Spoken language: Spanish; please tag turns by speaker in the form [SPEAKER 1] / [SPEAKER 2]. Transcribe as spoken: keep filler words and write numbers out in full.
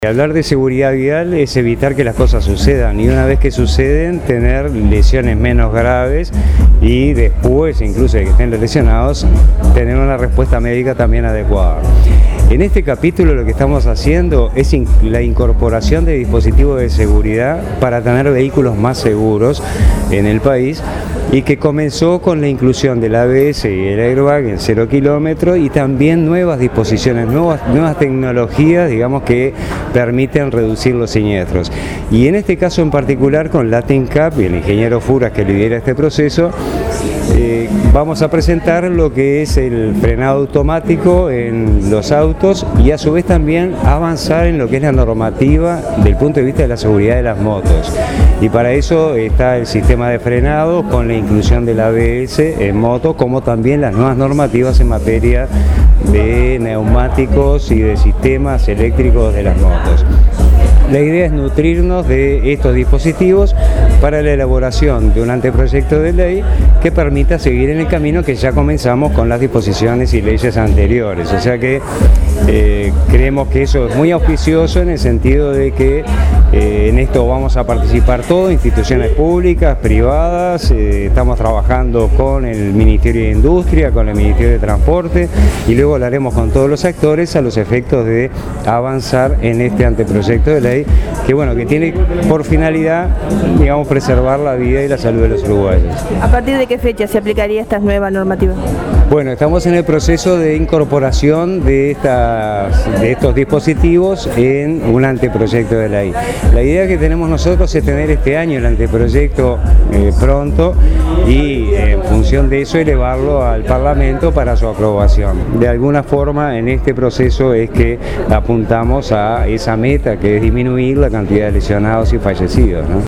[SPEAKER 1] Hablar de seguridad vial es evitar que las cosas sucedan y una vez que suceden tener lesiones menos graves y después, incluso de que estén lesionados, tener una respuesta médica también adecuada. En este capítulo lo que estamos haciendo es la incorporación de dispositivos de seguridad para tener vehículos más seguros en el país y que comenzó con la inclusión del A B S y el airbag en cero kilómetros y también nuevas disposiciones, nuevas, nuevas tecnologías, digamos, que permiten reducir los siniestros. Y en este caso en particular con Latin Cup y el ingeniero Furas que lidera este proceso, eh, vamos a presentar lo que es el frenado automático en los autos y a su vez también avanzar en lo que es la normativa del punto de vista de la seguridad de las motos. Y para eso está el sistema de frenado con la inclusión del A B S en moto, como también las nuevas normativas en materia de neumáticos y de sistemas eléctricos de las motos. La idea es nutrirnos de estos dispositivos para la elaboración de un anteproyecto de ley que permita seguir en el camino que ya comenzamos con las disposiciones y leyes anteriores. O sea que eh, creemos que eso es muy auspicioso en el sentido de que eh, en esto vamos a participar todos, instituciones públicas, privadas, eh, estamos trabajando con el Ministerio de Industria, con el Ministerio de Transporte y luego lo haremos con todos los actores a los efectos de avanzar en este anteproyecto de ley que bueno, que tiene por finalidad, digamos, preservar la vida y la salud de los uruguayos.
[SPEAKER 2] ¿A partir de qué fecha se aplicaría esta nueva normativa?
[SPEAKER 1] Bueno, estamos en el proceso de incorporación de, estas, de estos dispositivos en un anteproyecto de ley. La idea que tenemos nosotros es tener este año el anteproyecto eh, pronto y eh, en función de eso elevarlo al Parlamento para su aprobación. De alguna forma en este proceso es que apuntamos a esa meta que es disminuir la cantidad de lesionados y fallecidos, ¿no?